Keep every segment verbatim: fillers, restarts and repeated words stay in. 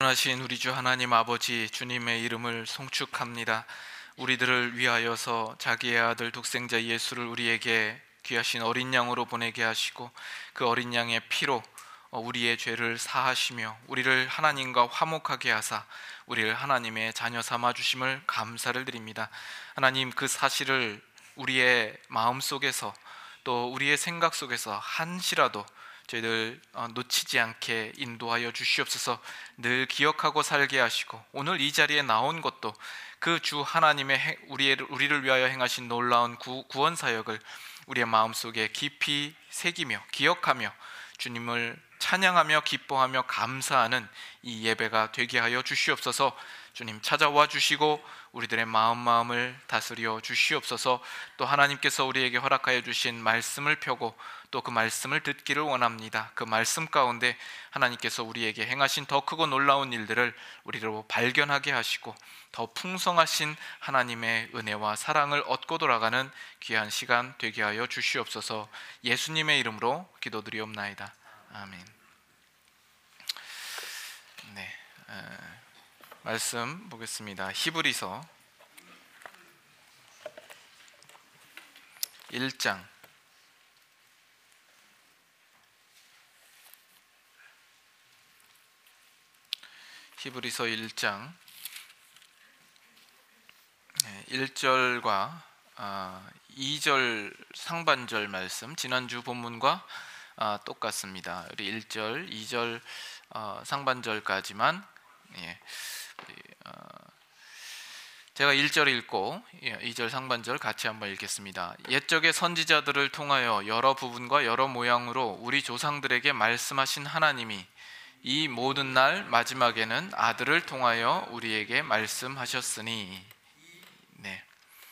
전능하신 우리 주 하나님 아버지 주님의 이름을 송축합니다. 우리들을 위하여서 자기의 아들 독생자 예수를 우리에게 귀하신 어린 양으로 보내게 하시고 그 어린 양의 피로 우리의 죄를 사하시며 우리를 하나님과 화목하게 하사 우리를 하나님의 자녀 삼아 주심을 감사를 드립니다. 하나님, 그 사실을 우리의 마음속에서 또 우리의 생각 속에서 한시라도 저희들 놓치지 않게 인도하여 주시옵소서. 늘 기억하고 살게 하시고 오늘 이 자리에 나온 것도 그 주 하나님의 우리를, 우리를 위하여 행하신 놀라운 구, 구원 사역을 우리의 마음속에 깊이 새기며 기억하며 주님을 찬양하며 기뻐하며 감사하는 이 예배가 되게 하여 주시옵소서. 주님, 찾아와 주시고 우리들의 마음 마음을 다스려 주시옵소서. 또 하나님께서 우리에게 허락하여 주신 말씀을 펴고 또 그 말씀을 듣기를 원합니다. 그 말씀 가운데 하나님께서 우리에게 행하신 더 크고 놀라운 일들을 우리로 발견하게 하시고 더 풍성하신 하나님의 은혜와 사랑을 얻고 돌아가는 귀한 시간 되게 하여 주시옵소서. 예수님의 이름으로 기도드리옵나이다. 아멘. 네, 에, 말씀 보겠습니다. 히브리서 일 장 히브리서 일 장 일 절과 이 절 상반절 말씀, 지난주 본문과 똑같습니다. 우리 일 절, 이 절 상반절까지만 제가 일 절 읽고 이 절 상반절 같이 한번 읽겠습니다. 옛적의 선지자들을 통하여 여러 부분과 여러 모양으로 우리 조상들에게 말씀하신 하나님이 이 모든 날 마지막에는 아들을 통하여 우리에게 말씀하셨으니. 네.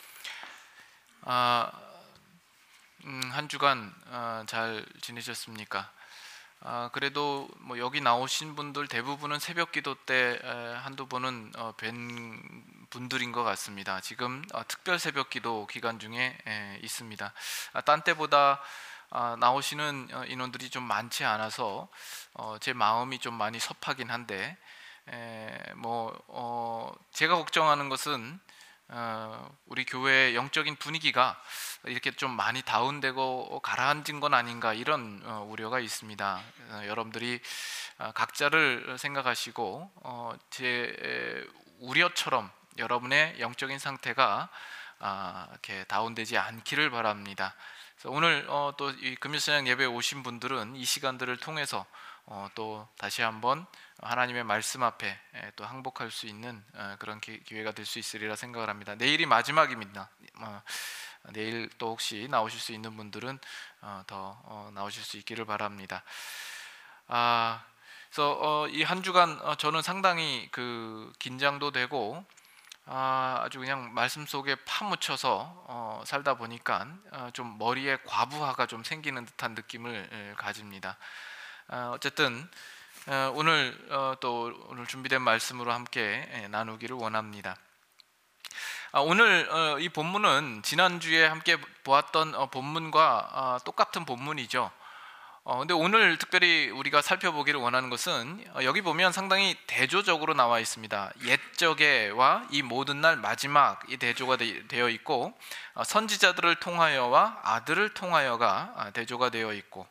아, 음, 한 주간 아, 잘 지내셨습니까? 아, 그래도 뭐 여기 나오신 분들 대부분은 새벽기도 때 에, 한두 번은 어, 뵌 분들인 것 같습니다. 지금 어, 특별 새벽기도 기간 중에 에, 있습니다. 아, 딴 때보다 아, 나오시는 어, 인원들이 좀 많지 않아서 어, 제 마음이 좀 많이 섭하긴 한데 에, 뭐 어, 제가 걱정하는 것은 어, 우리 교회의 영적인 분위기가 이렇게 좀 많이 다운되고 가라앉은 건 아닌가, 이런 어, 우려가 있습니다. 어, 여러분들이 어, 각자를 생각하시고 어, 제 우려처럼 여러분의 영적인 상태가 아, 이렇게 다운되지 않기를 바랍니다. 그래서 오늘 어, 또 이 금요사냥 예배에 오신 분들은 이 시간들을 통해서 어, 또 다시 한번 하나님의 말씀 앞에 에, 또 항복할 수 있는 어, 그런 기, 기회가 될 수 있으리라 생각을 합니다. 내일이 마지막입니다. 어, 내일 또 혹시 나오실 수 있는 분들은 어, 더 어, 나오실 수 있기를 바랍니다. 아, 그래서 어, 이 한 주간 어, 저는 상당히 그 긴장도 되고 아, 아주 그냥 말씀 속에 파묻혀서 어, 살다 보니까 어, 좀 머리에 과부하가 좀 생기는 듯한 느낌을 에, 가집니다. 어, 어쨌든 어, 오늘 어, 또 오늘 준비된 말씀으로 함께 에, 나누기를 원합니다. 아, 오늘 어, 이 본문은 지난주에 함께 보았던 어, 본문과 어, 똑같은 본문이죠. 어, 근데 오늘 특별히 우리가 살펴보기를 원하는 것은 어, 여기 보면 상당히 대조적으로 나와 있습니다. 옛적에와 이 모든 날 마지막, 이 대조가 되, 되어 있고 어, 선지자들을 통하여와 아들을 통하여가 아, 대조가 되어 있고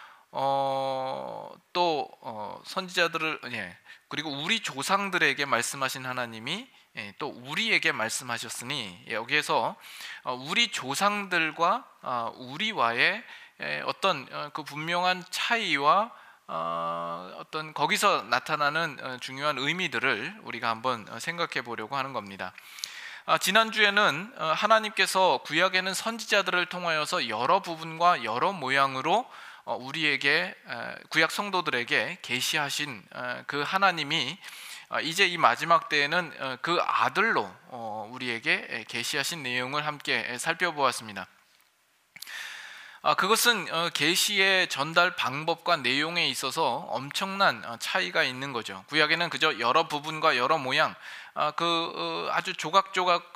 어, 또 어, 선지자들을 예, 그리고 우리 조상들에게 말씀하신 하나님이 예, 또 우리에게 말씀하셨으니, 여기에서 어, 우리 조상들과 어, 우리와의 예, 어떤 어, 그 분명한 차이와 어, 어떤 거기서 나타나는 어, 중요한 의미들을 우리가 한번 어, 생각해 보려고 하는 겁니다. 아, 지난주에는 어, 하나님께서 구약에는 선지자들을 통하여서 여러 부분과 여러 모양으로 어, 우리에게 에, 구약 성도들에게 계시하신 에, 그 하나님이 어, 이제 이 마지막 때에는 어, 그 아들로 어, 우리에게 계시하신 내용을 함께 살펴보았습니다. 아, 그것은 어, 계시의 전달 방법과 내용에 있어서 엄청난 어, 차이가 있는 거죠. 구약에는 그저 여러 부분과 여러 모양, 아, 그 어, 아주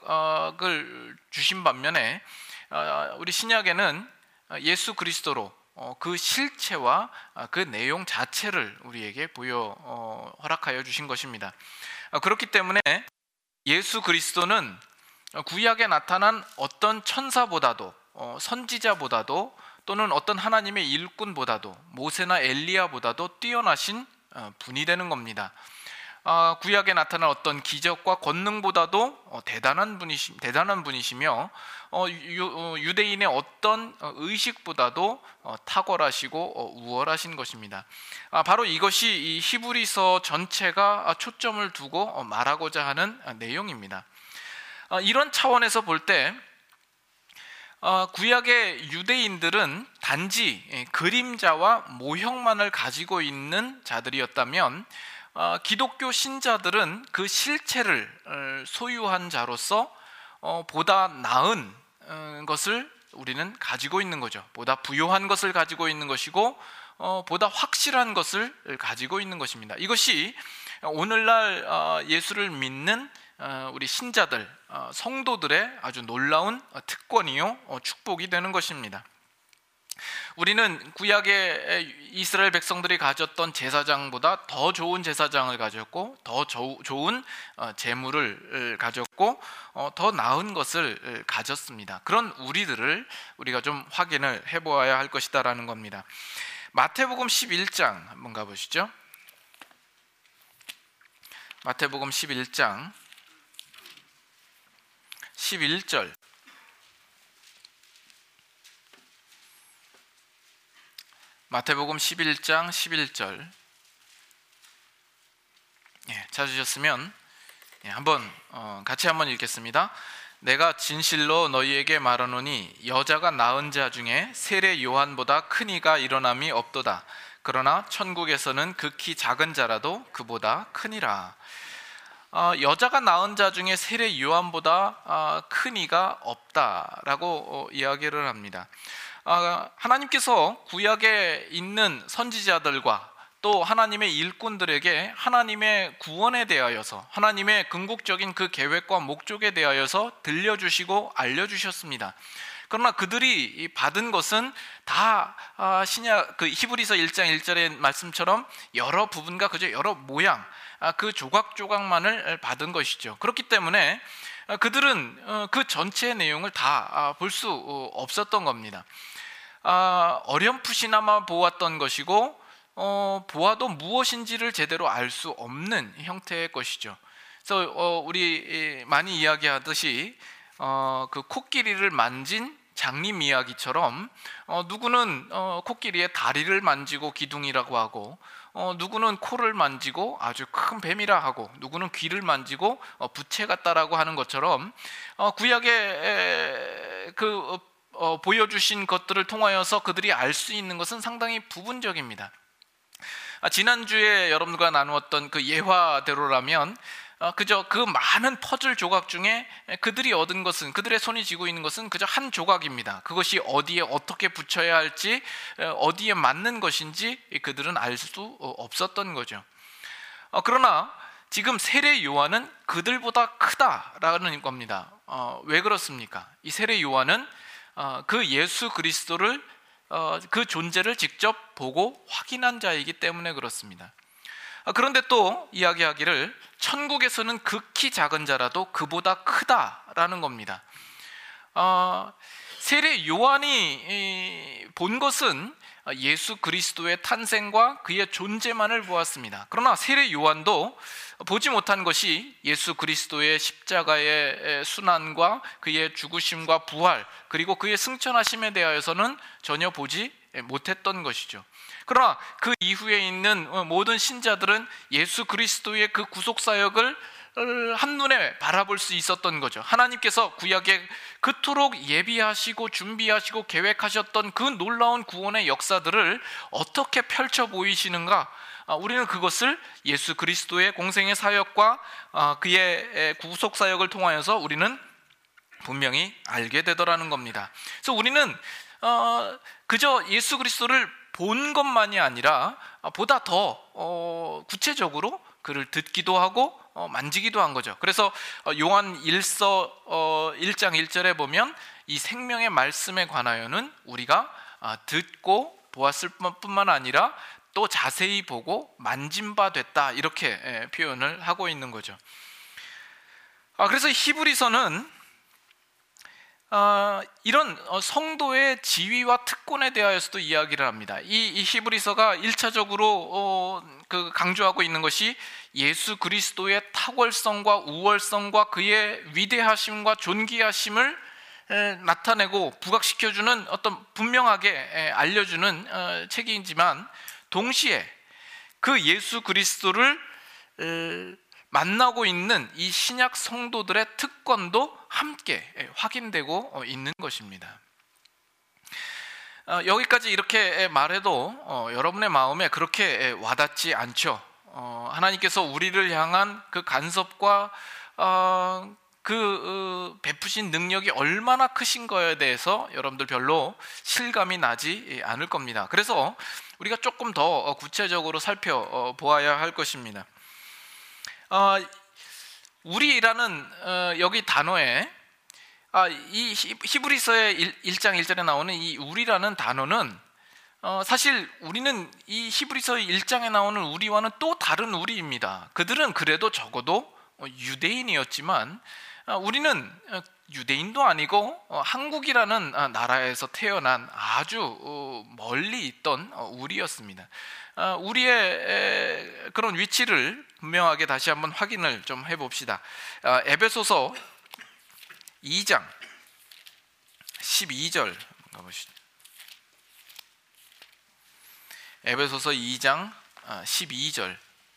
조각조각을 주신 반면에 어, 우리 신약에는 예수 그리스도로 어, 그 실체와 그 내용 자체를 우리에게 보여 어, 허락하여 주신 것입니다. 어, 그렇기 때문에 예수 그리스도는 구약에 나타난 어떤 천사보다도 어, 선지자보다도 또는 어떤 하나님의 일꾼보다도 모세나 엘리야보다도 뛰어나신 어, 분이 되는 겁니다. 어, 구약에 나타난 어떤 기적과 권능보다도 어, 대단한 분이시, 대단한 분이시며 어, 유, 어, 유대인의 어떤 의식보다도 어, 탁월하시고 어, 우월하신 것입니다. 아, 바로 이것이 이 히브리서 전체가 초점을 두고 어, 말하고자 하는 내용입니다. 어, 이런 차원에서 볼 때 어, 구약의 유대인들은 단지 예, 그림자와 모형만을 가지고 있는 자들이었다면 어, 기독교 신자들은 그 실체를 어, 소유한 자로서 어, 보다 나은 어, 것을 우리는 가지고 있는 거죠. 보다 부요한 것을 가지고 있는 것이고 어, 보다 확실한 것을 가지고 있는 것입니다. 이것이 오늘날 어, 예수를 믿는 어, 우리 신자들, 어, 성도들의 아주 놀라운 특권이요 어, 축복이 되는 것입니다. 우리는 구약의 이스라엘 백성들이 가졌던 제사장보다 더 좋은 제사장을 가졌고 더 조, 좋은 제물을 가졌고 더 나은 것을 가졌습니다. 그런 우리들을 우리가 좀 확인을 해보아야 할 것이다라는 겁니다. 마태복음 십일 장 한번 가보시죠. 마태복음 십일 장 십일 절. 마태복음 십일 장 십일 절. 예, 찾으셨으면 예, 한번 어, 같이 한번 읽겠습니다. 내가 진실로 너희에게 말하노니 여자가 낳은 자 중에 세례 요한보다 큰 이가 일어남이 없도다. 그러나 천국에서는 극히 작은 자라도 그보다 크니라. 어, 여자가 낳은 자 중에 세례 요한보다 어, 큰 이가 없다라고 어, 이야기를 합니다. 어, 하나님께서 구약에 있는 선지자들과 또 하나님의 일꾼들에게 하나님의 구원에 대하여서 하나님의 궁극적인 그 계획과 목적에 대하여서 들려주시고 알려주셨습니다. 그러나 그들이 받은 것은 다 신약 그 히브리서 일 장 일 절의 말씀처럼 여러 부분과 그저 여러 모양 그 조각조각만을 받은 것이죠. 그렇기 때문에 그들은 그 전체의 내용을 다 볼 수 없었던 겁니다. 어렴풋이나마 보았던 것이고 어, 보아도 무엇인지를 제대로 알 수 없는 형태의 것이죠. 그래서 어, 우리 많이 이야기하듯이 어, 그 코끼리를 만진 장님 이야기처럼 어, 누구는 어, 코끼리의 다리를 만지고 기둥이라고 하고 어, 누구는 코를 만지고 아주 큰 뱀이라 하고 누구는 귀를 만지고 어, 부채 같다라고 하는 것처럼 어, 구약의 에, 그 어, 보여주신 것들을 통하여서 그들이 알 수 있는 것은 상당히 부분적입니다. 아, 지난주에 여러분과 나누었던 그 예화대로라면 어, 그저 그 많은 퍼즐 조각 중에 그들이 얻은 것은 그들의 손이 쥐고 있는 것은 그저 한 조각입니다. 그것이 어디에 어떻게 붙여야 할지 어디에 맞는 것인지 그들은 알 수 없었던 거죠. 어, 그러나 지금 세례 요한은 그들보다 크다라는 겁니다. 어, 왜 그렇습니까? 이 세례 요한은 어, 그 예수 그리스도를 어, 그 존재를 직접 보고 확인한 자이기 때문에 그렇습니다. 어, 그런데 또 이야기하기를 천국에서는 극히 작은 자라도 그보다 크다라는 겁니다. 어, 세례 요한이 이, 본 것은 예수 그리스도의 탄생과 그의 존재만을 보았습니다. 그러나 세례 요한도 보지 못한 것이 예수 그리스도의 십자가의 순환과 그의 죽으심과 부활 그리고 그의 승천하심에 대하여서는 전혀 보지 못했던 것이죠. 그러나 그 이후에 있는 모든 신자들은 예수 그리스도의 그 구속사역을 한눈에 바라볼 수 있었던 거죠. 하나님께서 구약에 그토록 예비하시고 준비하시고 계획하셨던 그 놀라운 구원의 역사들을 어떻게 펼쳐 보이시는가, 우리는 그것을 예수 그리스도의 공생의 사역과 그의 구속사역을 통하여서 우리는 분명히 알게 되더라는 겁니다. 그래서 우리는 그저 예수 그리스도를 본 것만이 아니라 보다 더 구체적으로 그를 듣기도 하고 어, 만지기도 한 거죠. 그래서 어, 요한 일서 어, 일 장 일 절에 보면 이 생명의 말씀에 관하여는 우리가 아, 듣고 보았을 뿐만 아니라 또 자세히 보고 만진 바 됐다, 이렇게 표현을 하고 있는 거죠. 아, 그래서 히브리서는 어, 이런 성도의 지위와 특권에 대하여서도 이야기를 합니다. 이, 이 히브리서가 일차적으로 어, 그 강조하고 있는 것이 예수 그리스도의 탁월성과 우월성과 그의 위대하심과 존귀하심을 에, 나타내고 부각시켜주는 어떤 분명하게 에, 알려주는 어, 책이지만, 동시에 그 예수 그리스도를 에, 만나고 있는 이 신약 성도들의 특권도 함께 확인되고 있는 것입니다. 여기까지 이렇게 말해도 여러분의 마음에 그렇게 와닿지 않죠. 하나님께서 우리를 향한 그 간섭과 그 베푸신 능력이 얼마나 크신 거에 대해서 여러분들 별로 실감이 나지 않을 겁니다. 그래서 우리가 조금 더 구체적으로 살펴보아야 할 것입니다. 어, 우리라는 어, 여기 단어에 아, 이 히브리서의 일 장 일 절에 나오는 이 우리라는 단어는 어, 사실 우리는 이 히브리서 일 장에 나오는 우리와는 또 다른 우리입니다. 그들은 그래도 적어도 유대인이었지만 어, 우리는 유대인도 아니고 어, 한국이라는 나라에서 태어난 아주 어, 멀리 있던 어, 우리였습니다. 어, 우리의 그런 위치를 분명하게 다시 한번 확인을 좀 해봅시다. 어, 에베소서 이 장 십이 절 가보시죠. 에베소서 이 장 십이 절.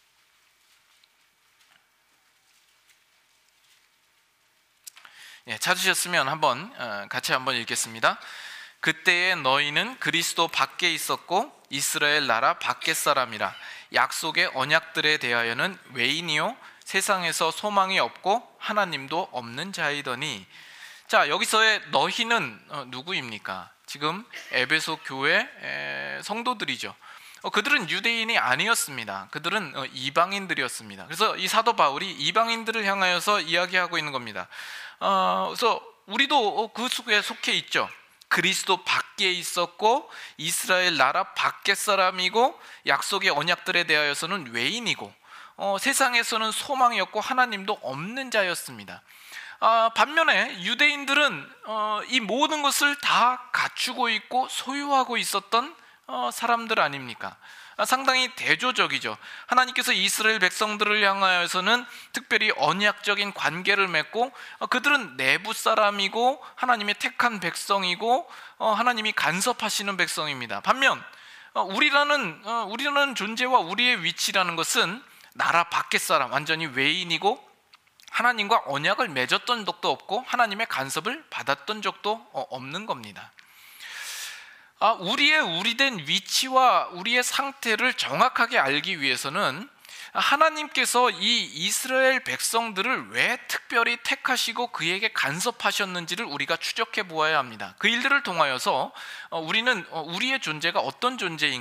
예, 찾으셨으면 한번 같이 한번 읽겠습니다. 그때에 너희는 그리스도 밖에 있었고 이스라엘 나라 밖의 사람이라. 약속의 언약들에 대하여는 외인이요 세상에서 소망이 없고 하나님도 없는 자이더니. 자, 여기서의 너희는 누구입니까? 지금 에베소 교회 성도들이죠. 그들은 유대인이 아니었습니다. 그들은 이방인들이었습니다. 그래서 이 사도 바울이 이방인들을 향하여서 이야기하고 있는 겁니다. 어, 그래서 우리도 그 속에 속해 있죠. 그리스도 밖에 있었고 이스라엘 나라 밖의 사람이고 약속의 언약들에 대하여서는 외인이고 어, 세상에서는 소망이 없고 하나님도 없는 자였습니다. 아, 반면에 유대인들은 어, 이 모든 것을 다 갖추고 있고 소유하고 있었던 어, 사람들 아닙니까? 아, 상당히 대조적이죠. 하나님께서 이스라엘 백성들을 향하여서는 특별히 언약적인 관계를 맺고 어, 그들은 내부 사람이고 하나님의 택한 백성이고 어, 하나님이 간섭하시는 백성입니다. 반면 어, 우리라는 어, 우리라는 존재와 우리의 위치라는 것은 나라 밖의 사람, 완전히 외인이고 하나님과 언약을 맺었던 적도 없고 하나님의 간섭을 받았던 적도 어, 없는 겁니다. 아, 우리의 우리된 위치와 우리의 상태를 정확하게 알기 위해서는 하나님께서 이 이스라엘 백성들을 왜 특별히 택하시고 그에게 간섭하셨는지를 우리가 추적해 보아야 합니다. 그 일들을 통하여서 우리는 우리의 존재가 어떤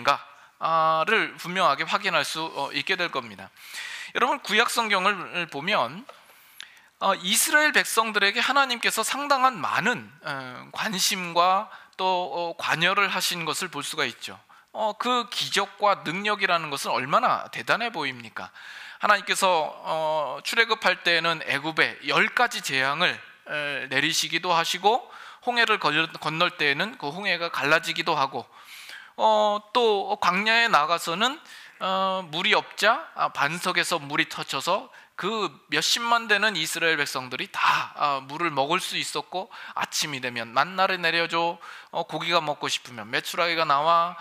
존재인가를 분명하게 확인할 수 있게 될 겁니다. 여러분, 구약 성경을 보면 이스라엘 백성들에게 하나님께서 상당한 많은 관심과 또 관여를 하신 것을 볼 수가 있죠. 어, 그 기적과 능력이라는 것은 얼마나 대단해 보입니까? 하나님께서 어, 출애굽할 때에는 애굽에 열 가지 재앙을 에, 내리시기도 하시고 홍해를 건널 때에는 그 홍해가 갈라지기도 하고 어, 또 광야에 나가서는 어, 물이 없자 반석에서 물이 터쳐서 그 몇십만 되는 이스라엘 백성들이 다 물을 먹을 수 있었고, 아침이 되면 만나를 내려줘, 고기가 먹고 싶으면 메추라기가 나와,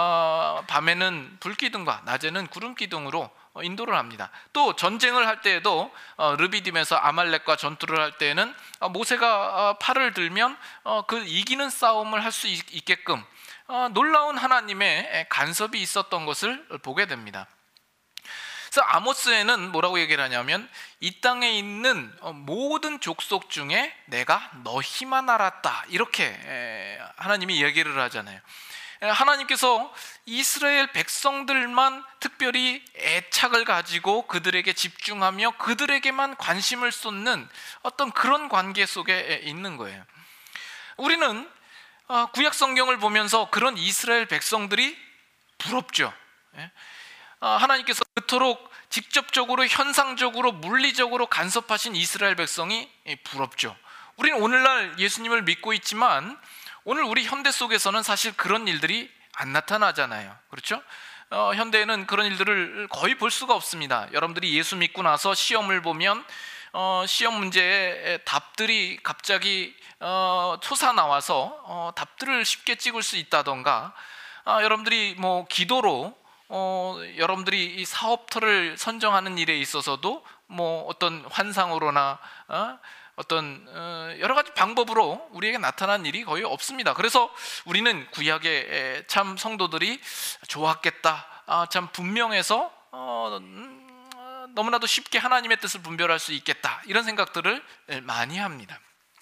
밤에는 불기둥과 낮에는 구름기둥으로 인도를 합니다. 또 전쟁을 할 때에도 르비딤에서 아말렉과 전투를 할 때에는 모세가 팔을 들면 그 이기는 싸움을 할 수 있게끔 놀라운 하나님의 간섭이 있었던 것을 보게 됩니다. 그래서 아모스에는 뭐라고 얘기를 하냐면, 이 땅에 있는 모든 족속 중에 내가 너희만 알았다, 이렇게 하나님이 얘기를 하잖아요. 하나님께서 이스라엘 백성들만 특별히 애착을 가지고 그들에게 집중하며 그들에게만 관심을 쏟는 어떤 그런 관계 속에 있는 거예요. 우리는 구약 성경을 보면서 그런 이스라엘 백성들이 부럽죠. 하나님께서 그토록 직접적으로, 현상적으로, 물리적으로 간섭하신 이스라엘 백성이 부럽죠. 우리는 오늘날 예수님을 믿고 있지만 오늘 우리 현대 속에서는 사실 그런 일들이 안 나타나잖아요. 그렇죠? 어, 현대에는 그런 일들을 거의 볼 수가 없습니다. 여러분들이 예수 믿고 나서 시험을 보면 어, 시험 문제의 답들이 갑자기 어, 솟아나와서 어, 답들을 쉽게 찍을 수 있다던가, 아, 여러분들이 뭐 기도로 어, 여러분들이 이 사업터를 선정하는 일에 있어서도 뭐 어떤 환상으로나 어, 어떤 어, 여러 가지 방법으로 우리에게 나타난 일이 거의 없습니다. 그래서 우리는 구약의 참 성도들이 좋았겠다, 아, 참 분명해서 어, 음, 너무나도 쉽게 하나님의 뜻을 분별할 수 있겠다, 이런 생각들을 많이 합니다.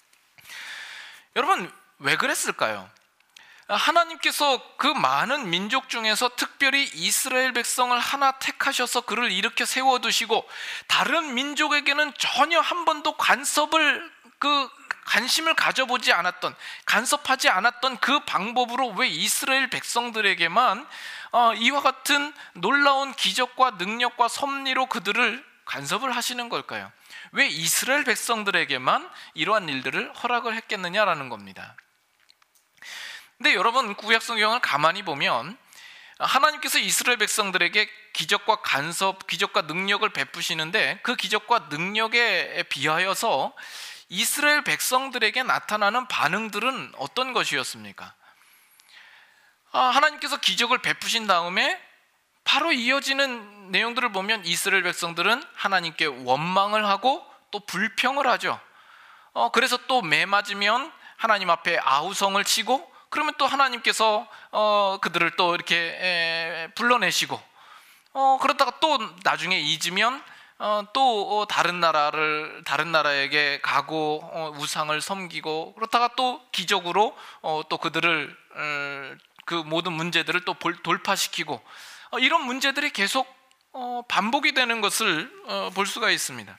여러분, 왜 그랬을까요? 하나님께서 그 많은 민족 중에서 특별히 이스라엘 백성을 하나 택하셔서 그를 일으켜 세워두시고 다른 민족에게는 전혀 한 번도 간섭을 그 관심을 가져보지 않았던, 간섭하지 않았던 그 방법으로 왜 이스라엘 백성들에게만 어, 이와 같은 놀라운 기적과 능력과 섭리로 그들을 간섭을 하시는 걸까요? 왜 이스라엘 백성들에게만 이러한 일들을 허락을 했겠느냐라는 겁니다. 근데 여러분, 구약 성경을 가만히 보면 하나님께서 이스라엘 백성들에게 기적과 간섭, 기적과 능력을 베푸시는데 그 기적과 능력에 비하여서 이스라엘 백성들에게 나타나는 반응들은 어떤 것이었습니까? 아, 하나님께서 기적을 베푸신 다음에 바로 이어지는 내용들을 보면 이스라엘 백성들은 하나님께 원망을 하고 또 불평을 하죠. 어, 그래서 또 매 맞으면 하나님 앞에 아우성을 치고, 그러면 또 하나님께서 어, 그들을 또 이렇게 에, 불러내시고, 어, 그러다가 또 나중에 잊으면 어, 또 다른 나라를 다른 나라에게 가고 어, 우상을 섬기고, 그렇다가 또 기적으로 어, 또 그들을 어, 그 모든 문제들을 또 돌파시키고, 어, 이런 문제들이 계속 어, 반복이 되는 것을 어, 볼 수가 있습니다.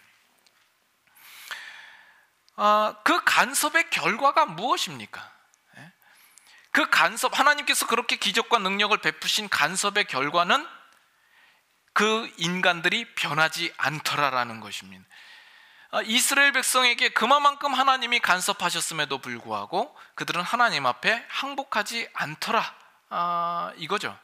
어, 그 간섭의 결과가 무엇입니까? 그 간섭, 하나님께서 그렇게 기적과 능력을 베푸신 간섭의 결과는 그 인간들이 변하지 않더라라는 것입니다. 이스라엘 백성에게 그만큼 하나님이 간섭하셨음에도 불구하고 그들은 하나님 앞에 항복하지 않더라, 아, 이거죠.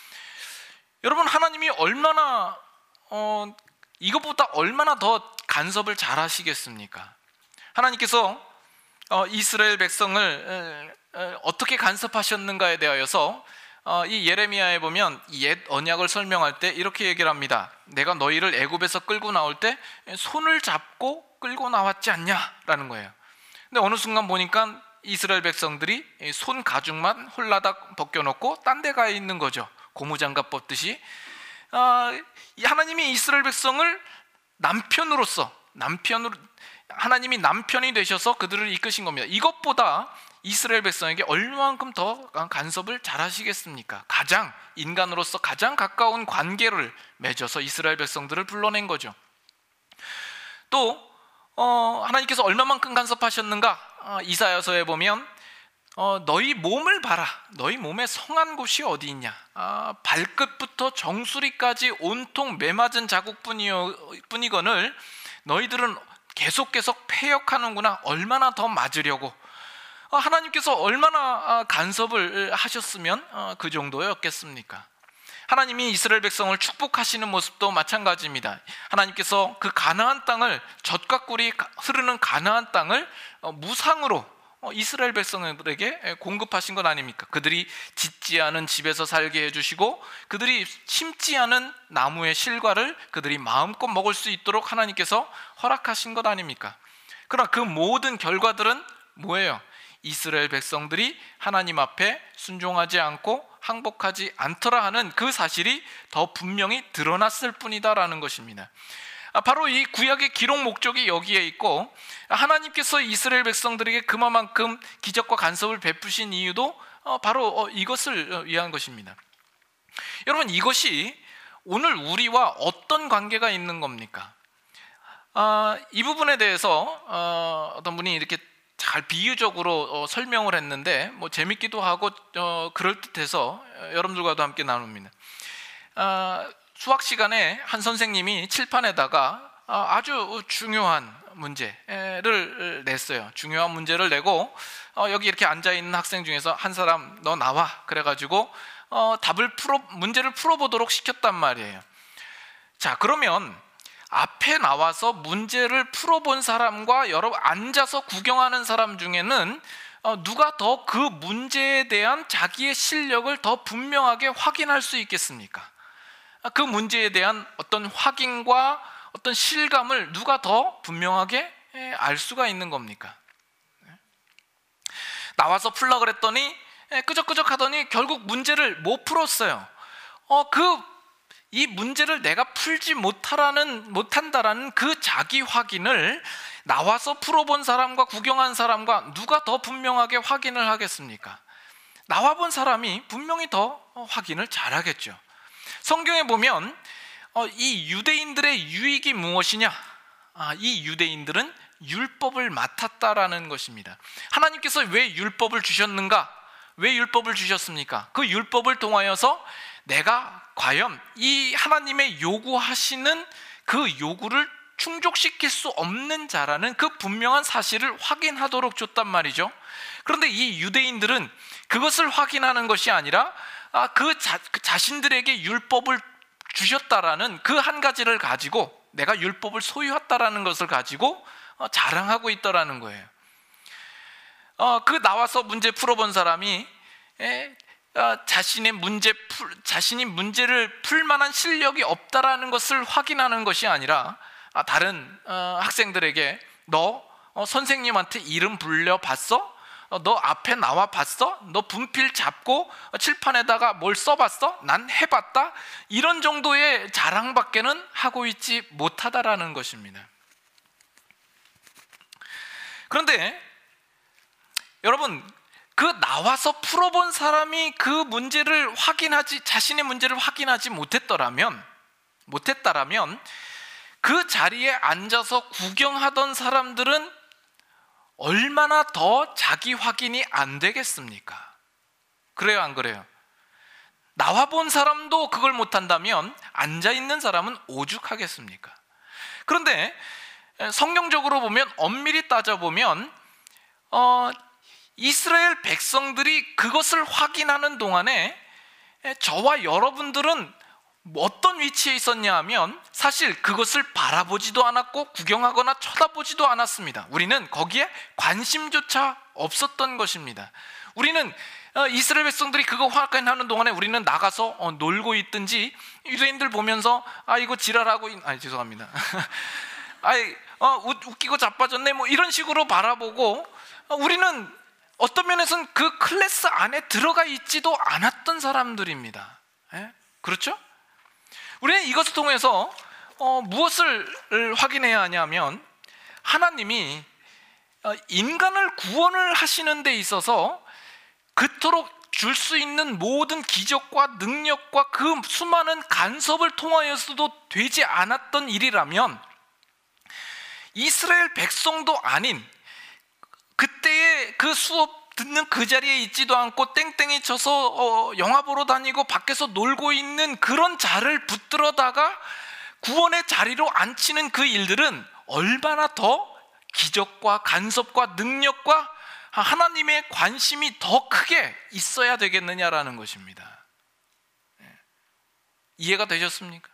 여러분, 하나님이 얼마나 어, 이것보다 얼마나 더 간섭을 잘 하시겠습니까? 하나님께서 어, 이스라엘 백성을 어떻게 간섭하셨는가에 대하여서 어, 이 예레미야에 보면 옛 언약을 설명할 때 이렇게 얘기를 합니다. 내가 너희를 애굽에서 끌고 나올 때 손을 잡고 끌고 나왔지 않냐라는 거예요. 근데 어느 순간 보니까 이스라엘 백성들이 손 가죽만 홀라닥 벗겨놓고 딴 데 가 있는 거죠. 고무장갑 벗듯이. 어, 하나님이 이스라엘 백성을 남편으로서 남편으로 하나님이 남편이 되셔서 그들을 이끄신 겁니다. 이것보다 이스라엘 백성에게 얼마만큼 더 간섭을 잘 하시겠습니까? 가장 인간으로서 가장 가까운 관계를 맺어서 이스라엘 백성들을 불러낸 거죠. 또 어, 하나님께서 얼마만큼 간섭하셨는가? 어, 이사야서에 보면 어, 너희 몸을 봐라. 너희 몸에 성한 곳이 어디 있냐? 아, 발끝부터 정수리까지 온통 매맞은 자국뿐이거늘 너희들은 계속 계속 패역하는구나. 얼마나 더 맞으려고. 하나님께서 얼마나 간섭을 하셨으면 그 정도였겠습니까? 하나님이 이스라엘 백성을 축복하시는 모습도 마찬가지입니다. 하나님께서 그 가나안 땅을, 젖과 꿀이 흐르는 가나안 땅을 무상으로 이스라엘 백성들에게 공급하신 것 아닙니까? 그들이 짓지 않은 집에서 살게 해주시고 그들이 심지 않은 나무의 실과를 그들이 마음껏 먹을 수 있도록 하나님께서 허락하신 것 아닙니까? 그러나 그 모든 결과들은 뭐예요? 이스라엘 백성들이 하나님 앞에 순종하지 않고 항복하지 않더라 하는 그 사실이 더 분명히 드러났을 뿐이다라는 것입니다. 바로 이 구약의 기록 목적이 여기에 있고, 하나님께서 이스라엘 백성들에게 그만큼 기적과 간섭을 베푸신 이유도 바로 이것을 위한 것입니다. 여러분, 이것이 오늘 우리와 어떤 관계가 있는 겁니까? 이 부분에 대해서 어떤 분이 이렇게 잘 비유적으로 어, 설명을 했는데 뭐 재밌기도 하고 어, 그럴듯해서 여러분들과도 함께 나눕니다. 어, 수학 시간에 한 선생님이 칠판에다가 어, 아주 중요한 문제를 냈어요. 중요한 문제를 내고 어, 여기 이렇게 앉아있는 학생 중에서 한 사람 너 나와 그래가지고 어, 답을 풀어 문제를 풀어보도록 시켰단 말이에요. 자, 그러면 앞에 나와서 문제를 풀어본 사람과 여러분 앉아서 구경하는 사람 중에는 어, 누가 더 그 문제에 대한 자기의 실력을 더 분명하게 확인할 수 있겠습니까? 그 문제에 대한 어떤 확인과 어떤 실감을 누가 더 분명하게 알 수가 있는 겁니까? 나와서 풀라 그랬더니 끄적끄적 하더니 결국 문제를 못 풀었어요. 어, 그 이 문제를 내가 풀지 못하라는, 못한다라는 그 자기 확인을 나와서 풀어본 사람과 구경한 사람과 누가 더 분명하게 확인을 하겠습니까? 나와본 사람이 분명히 더 확인을 잘하겠죠. 성경에 보면 어, 이 유대인들의 유익이 무엇이냐? 아, 이 유대인들은 율법을 맡았다라는 것입니다. 하나님께서 왜 율법을 주셨는가? 왜 율법을 주셨습니까? 그 율법을 통하여서 내가 과연 이 하나님의 요구하시는 그 요구를 충족시킬 수 없는 자라는 그 분명한 사실을 확인하도록 줬단 말이죠. 그런데 이 유대인들은 그것을 확인하는 것이 아니라 아, 그, 자, 그 자신들에게 율법을 주셨다라는 그 한 가지를 가지고 내가 율법을 소유했다라는 것을 가지고 어, 자랑하고 있더라는 거예요. 어, 그 나와서 문제 풀어본 사람이 에, 어, 자신의 문제 풀, 자신이 문제를 풀 만한 실력이 없다라는 것을 확인하는 것이 아니라 아, 다른 어, 학생들에게 너 어, 선생님한테 이름 불려봤어? 어, 너 앞에 나와 봤어? 너 분필 잡고 어, 칠판에다가 뭘 써봤어? 난 해봤다? 이런 정도의 자랑밖에는 하고 있지 못하다라는 것입니다. 그런데 여러분, 그 나와서 풀어본 사람이 그 문제를 확인하지, 자신의 문제를 확인하지 못했더라면, 못했다라면 그 자리에 앉아서 구경하던 사람들은 얼마나 더 자기 확인이 안 되겠습니까? 그래요, 안 그래요? 나와본 사람도 그걸 못한다면 앉아있는 사람은 오죽하겠습니까? 그런데 성경적으로 보면, 엄밀히 따져보면 어, 이스라엘 백성들이 그것을 확인하는 동안에 저와 여러분들은 어떤 위치에 있었냐 하면 사실 그것을 바라보지도 않았고 구경하거나 쳐다보지도 않았습니다. 우리는 거기에 관심조차 없었던 것입니다. 우리는 이스라엘 백성들이 그거 확인하는 동안에 우리는 나가서 어, 놀고 있든지 유대인들 보면서 아 이거 지랄하고 있... 아 죄송합니다. 아이 어, 웃기고 자빠졌네 뭐 이런 식으로 바라보고 어, 우리는 어떤 면에서는 그 클래스 안에 들어가 있지도 않았던 사람들입니다. 예? 그렇죠? 우리는 이것을 통해서 어, 무엇을 확인해야 하냐면 하나님이 인간을 구원을 하시는 데 있어서 그토록 줄 수 있는 모든 기적과 능력과 그 수많은 간섭을 통하여서도 되지 않았던 일이라면 이스라엘 백성도 아닌 그때의 그 수업 듣는 그 자리에 있지도 않고 땡땡이 쳐서 어, 영화 보러 다니고 밖에서 놀고 있는 그런 자를 붙들어다가 구원의 자리로 앉히는 그 일들은 얼마나 더 기적과 간섭과 능력과 하나님의 관심이 더 크게 있어야 되겠느냐라는 것입니다. 이해가 되셨습니까?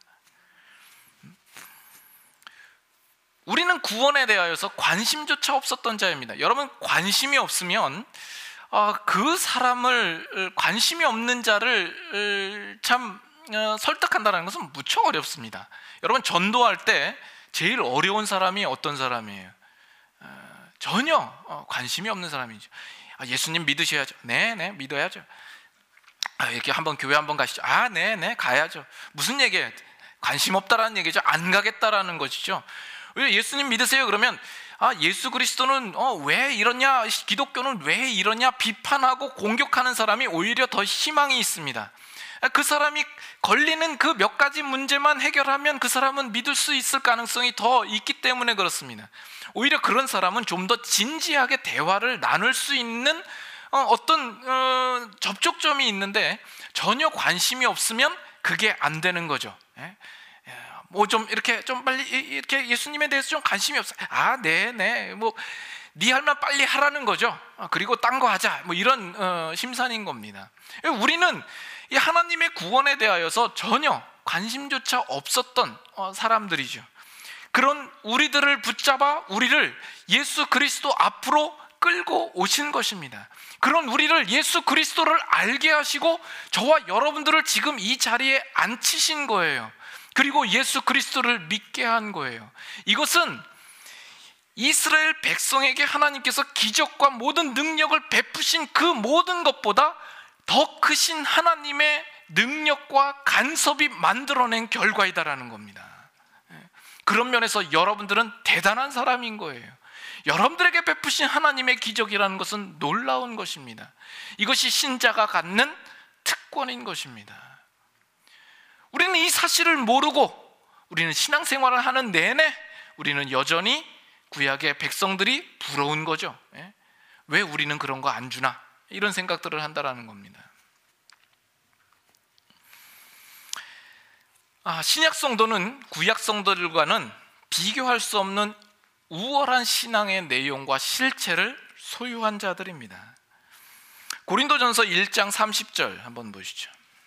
우리는 구원에 대하여서 관심조차 없었던 자입니다. 여러분, 관심이 없으면 어, 그 사람을 관심이 없는 자를 참 어, 설득한다는 것은 무척 어렵습니다. 여러분, 전도할 때 제일 어려운 사람이 어떤 사람이에요? 어, 전혀 어, 관심이 없는 사람이죠. 아, 예수님 믿으셔야죠. 네네 믿어야죠. 아, 이렇게 한번 교회 한번 가시죠. 아 네네 가야죠. 무슨 얘기예요? 관심 없다라는 얘기죠. 안 가겠다라는 것이죠. 왜 예수님 믿으세요? 그러면 아 예수 그리스도는 어, 왜 이러냐, 기독교는 왜 이러냐 비판하고 공격하는 사람이 오히려 더 희망이 있습니다. 그 사람이 걸리는 그 몇 가지 문제만 해결하면 그 사람은 믿을 수 있을 가능성이 더 있기 때문에 그렇습니다. 오히려 그런 사람은 좀 더 진지하게 대화를 나눌 수 있는 어떤 어, 접촉점이 있는데 전혀 관심이 없으면 그게 안 되는 거죠. 뭐 좀 이렇게 좀 빨리 이렇게 예수님에 대해서 좀 관심이 없어. 아, 네, 네. 뭐 네 할 말 빨리 하라는 거죠. 그리고 딴 거 하자. 뭐 이런 어, 심산인 겁니다. 우리는 이 하나님의 구원에 대하여서 전혀 관심조차 없었던 어, 사람들이죠. 그런 우리들을 붙잡아 우리를 예수 그리스도 앞으로 끌고 오신 것입니다. 그런 우리를 예수 그리스도를 알게 하시고 저와 여러분들을 지금 이 자리에 앉히신 거예요. 그리고 예수 그리스도를 믿게 한 거예요. 이것은 이스라엘 백성에게 하나님께서 기적과 모든 능력을 베푸신 그 모든 것보다 더 크신 하나님의 능력과 간섭이 만들어낸 결과이다라는 겁니다. 그런 면에서 여러분들은 대단한 사람인 거예요. 여러분들에게 베푸신 하나님의 기적이라는 것은 놀라운 것입니다. 이것이 신자가 갖는 특권인 것입니다. 우리는 이 사실을 모르고 우리는 신앙생활을 하는 내내 우리는 여전히 구약의 백성들이 부러운 거죠. 왜 우리는 그런 거 안 주나? 이런 생각들을 한다라는 겁니다. 아, 신약 성도는 구약 성도들과는 비교할 수 없는 우월한 신앙의 내용과 실체를 소유한 자들입니다. 고린도전서 일 장 삼십 절 한번 보시죠.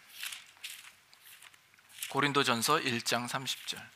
고린도전서 일 장 삼십 절.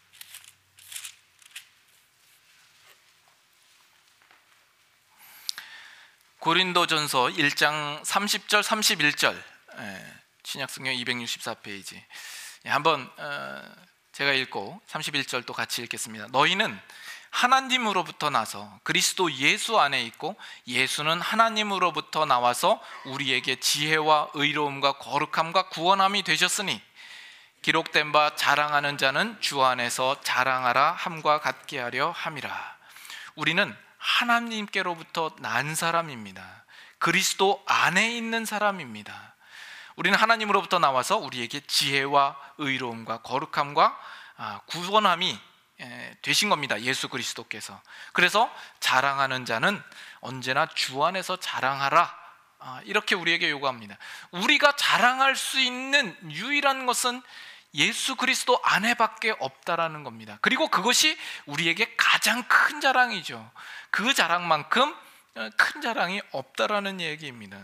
고린도전서 일 장 삼십 절 삼십일 절, 신약성경 이백육십사 페이지. 한번 제가 읽고 삼십일 절 또 같이 읽겠습니다. 너희는 하나님으로부터 나서 그리스도 예수 안에 있고 예수는 하나님으로부터 나와서 우리에게 지혜와 의로움과 거룩함과 구원함이 되셨으니 기록된 바 자랑하는 자는 주 안에서 자랑하라 함과 같게 하려 함이라. 우리는 하나님께로부터 난 사람입니다. 그리스도 안에 있는 사람입니다. 우리는 하나님으로부터 나와서 우리에게 지혜와 의로움과 거룩함과 구원함이 되신 겁니다. 예수 그리스도께서. 그래서 자랑하는 자는 언제나 주 안에서 자랑하라, 이렇게 우리에게 요구합니다. 우리가 자랑할 수 있는 유일한 것은 예수 그리스도 안에밖에 없다라는 겁니다. 그리고 그것이 우리에게 가장 큰 자랑이죠. 그 자랑만큼 큰 자랑이 없다라는 얘기입니다.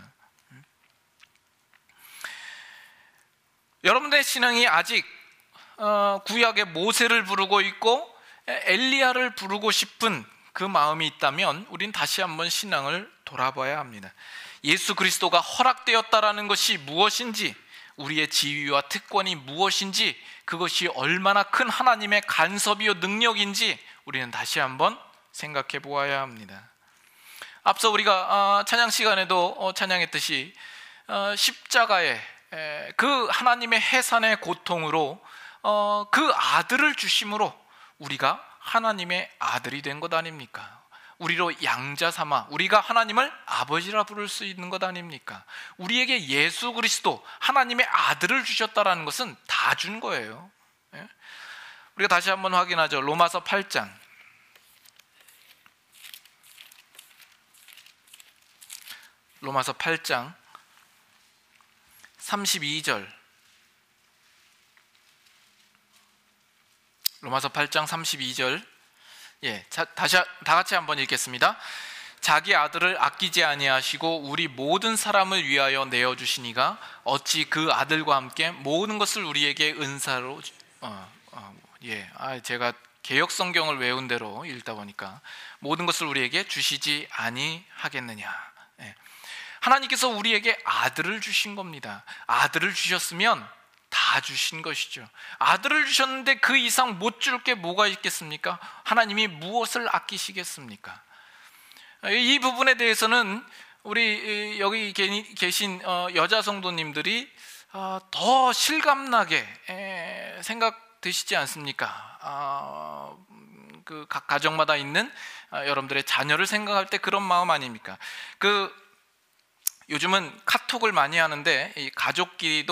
여러분들의 신앙이 아직 구약의 모세를 부르고 있고 엘리야를 부르고 싶은 그 마음이 있다면 우린 다시 한번 신앙을 돌아봐야 합니다. 예수 그리스도가 허락되었다라는 것이 무엇인지, 우리의 지위와 특권이 무엇인지, 그것이 얼마나 큰 하나님의 간섭이요 능력인지 우리는 다시 한번 생각해 보아야 합니다. 앞서 우리가 찬양 시간에도 찬양했듯이 십자가의 그 하나님의 해산의 고통으로 그 아들을 주심으로 우리가 하나님의 아들이 된 것 아닙니까? 우리로 양자 삼아 우리가 하나님을 아버지라 부를 수 있는 것 아닙니까? 우리에게 예수 그리스도 하나님의 아들을 주셨다라는 것은 다 준 거예요. 우리가 다시 한번 확인하죠. 로마서 팔 장 로마서 팔 장 삼십이 절. 로마서 팔 장 삼십이 절. 예, 자, 다시 다 같이 한번 읽겠습니다. 자기 아들을 아끼지 아니하시고 우리 모든 사람을 위하여 내어 주시니가 어찌 그 아들과 함께 모든 것을 우리에게 은사로 어, 어, 예, 아, 제가 개역 성경을 외운 대로 읽다 보니까 모든 것을 우리에게 주시지 아니하겠느냐. 예. 하나님께서 우리에게 아들을 주신 겁니다. 아들을 주셨으면 다 주신 것이죠. 아들을 주셨는데 그 이상 못 줄 게 뭐가 있겠습니까? 하나님이 무엇을 아끼시겠습니까? 이 부분에 대해서는 우리 여기 계신 여자 성도님들이 더 실감나게 생각되시지 않습니까? 그 각 가정마다 있는 여러분들의 자녀를 생각할 때 그런 마음 아닙니까? 그 요즘은 카톡을 많이 하는데 이 가족끼리도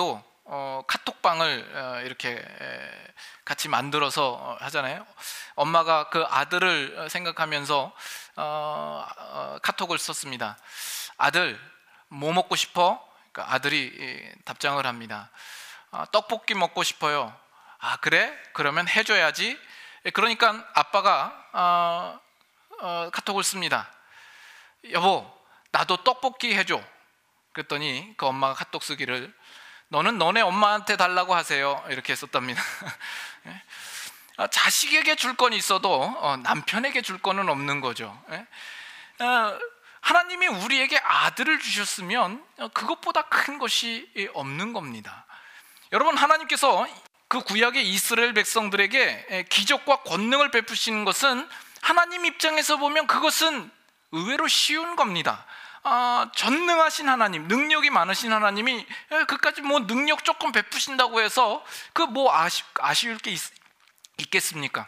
어, 카톡방을 어, 이렇게 에, 같이 만들어서 어, 하잖아요. 엄마가 그 아들을 생각하면서 어, 어, 카톡을 썼습니다. 아들, 뭐 먹고 싶어? 그러니까 아들이 예, 답장을 합니다. 아, 떡볶이 먹고 싶어요. 아, 그래? 그러면 해줘야지. 예, 그러니까 아빠가 어, 어, 카톡을 씁니다. 여보, 나도 떡볶이 해줘. 그랬더니 그 엄마가 카톡 쓰기를, 너는 너네 엄마한테 달라고 하세요, 이렇게 썼답니다. 예? 아, 자식에게 줄 건 있어도 어, 남편에게 줄 거는 없는 거죠. 예? 어, 하나님이 우리에게 아들을 주셨으면 어, 그것보다 큰 것이 없는 겁니다. 여러분, 하나님께서 그 구약의 이스라엘 백성들에게 에, 기적과 권능을 베푸시는 것은 하나님 입장에서 보면 그것은 의외로 쉬운 겁니다. 아, 전능하신 하나님, 능력이 많으신 하나님이 그까지 뭐 능력 조금 베푸신다고 해서 그 뭐 아쉬, 아쉬울 게 있, 있겠습니까?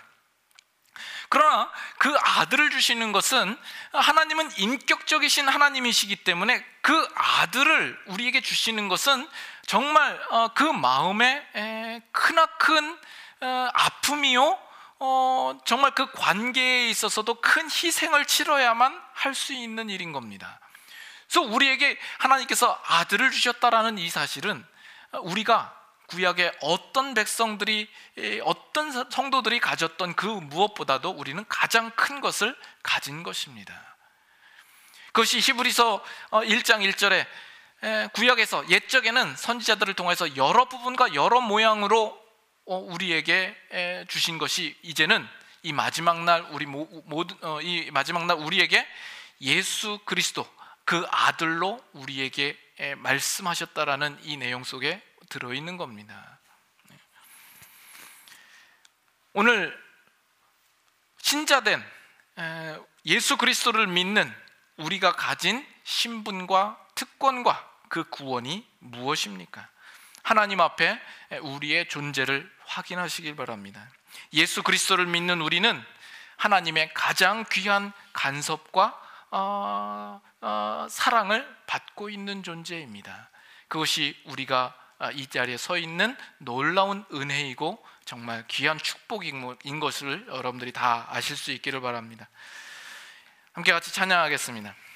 그러나 그 아들을 주시는 것은, 하나님은 인격적이신 하나님이시기 때문에 그 아들을 우리에게 주시는 것은 정말 그 마음에 크나큰 아픔이요, 어, 정말 그 관계에 있어서도 큰 희생을 치러야만 할 수 있는 일인 겁니다. 그래서 우리에게 하나님께서 아들을 주셨다라는 이 사실은 우리가 구약의 어떤 백성들이, 어떤 성도들이 가졌던 그 무엇보다도 우리는 가장 큰 것을 가진 것입니다. 그것이 히브리서 일 장 일 절에 구약에서 옛적에는 선지자들을 통해서 여러 부분과 여러 모양으로 우리에게 주신 것이, 이제는 이 마지막 날 우리 모든 이 마지막 날 우리에게 예수 그리스도 그 아들로 우리에게 말씀하셨다라는 이 내용 속에 들어있는 겁니다. 오늘 신자된 예수 그리스도를 믿는 우리가 가진 신분과 특권과 그 구원이 무엇입니까? 하나님 앞에 우리의 존재를 확인하시길 바랍니다. 예수 그리스도를 믿는 우리는 하나님의 가장 귀한 간섭과 어, 어, 사랑을 받고 있는 존재입니다. 그것이 우리가 이 자리에 서 있는 놀라운 은혜이고 정말 귀한 축복인 것을 여러분들이 다 아실 수 있기를 바랍니다. 함께 같이 찬양하겠습니다.